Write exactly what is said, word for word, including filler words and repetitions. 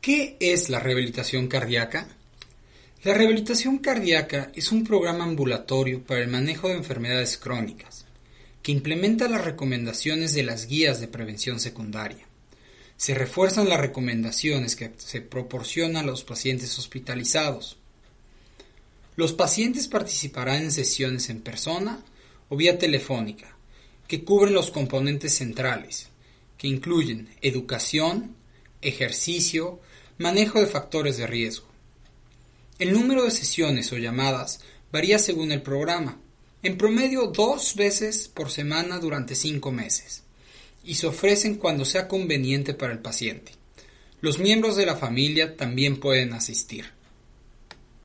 ¿Qué es la rehabilitación cardíaca? La rehabilitación cardíaca es un programa ambulatorio para el manejo de enfermedades crónicas, que implementa las recomendaciones de las guías de prevención secundaria. Se refuerzan las recomendaciones que se proporcionan a los pacientes hospitalizados. Los pacientes participarán en sesiones en persona o vía telefónica, que cubren los componentes centrales, que incluyen educación, ejercicio, manejo de factores de riesgo. El número de sesiones o llamadas varía según el programa, en promedio dos veces por semana durante cinco meses, y se ofrecen cuando sea conveniente para el paciente. Los miembros de la familia también pueden asistir.